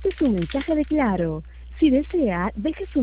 Este es un mensaje de Claro. Si desea, deje su